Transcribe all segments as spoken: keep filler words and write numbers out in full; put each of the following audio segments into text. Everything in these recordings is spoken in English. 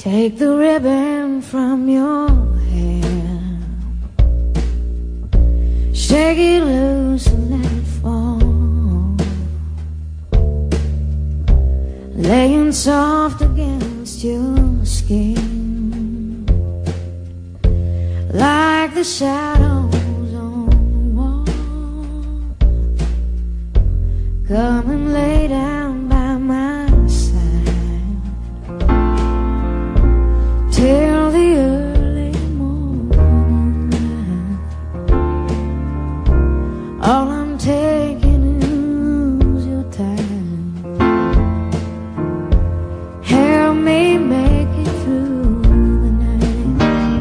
Take the ribbon from your hair, shake it loose and let it fall, laying soft against your skin, like the shadows on the wall. Come and lay down by my side till the early morning light. All I'm taking is your time. Help me make it through the night.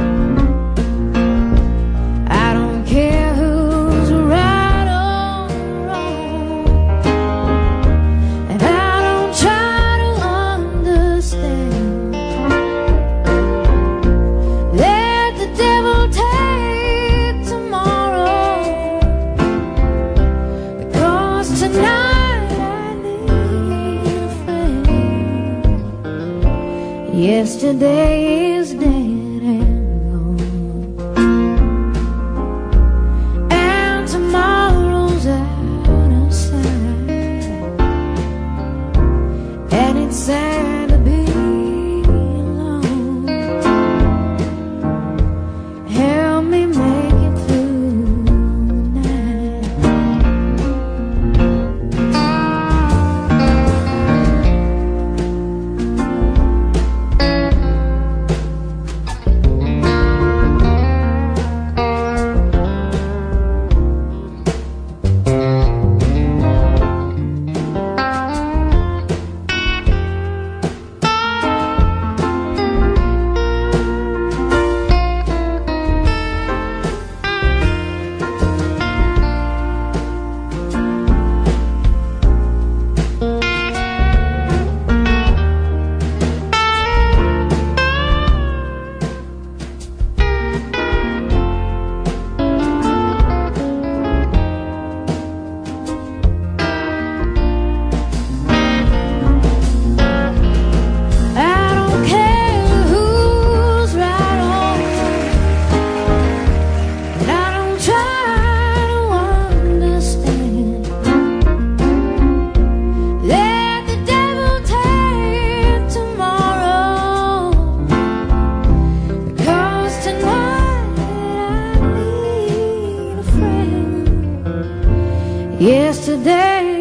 I don't care who's right or wrong, and I don't try to understand. Let the devil take tomorrow, because tonight I need a friend. Yesterday is dead and gone, and tomorrow's out of sight, and it's sad to be alone. Help me make it through the night. I don't care who's right or wrong, and I don't try to understand. Let the devil take tomorrow, because tonight I need a friend. Yesterday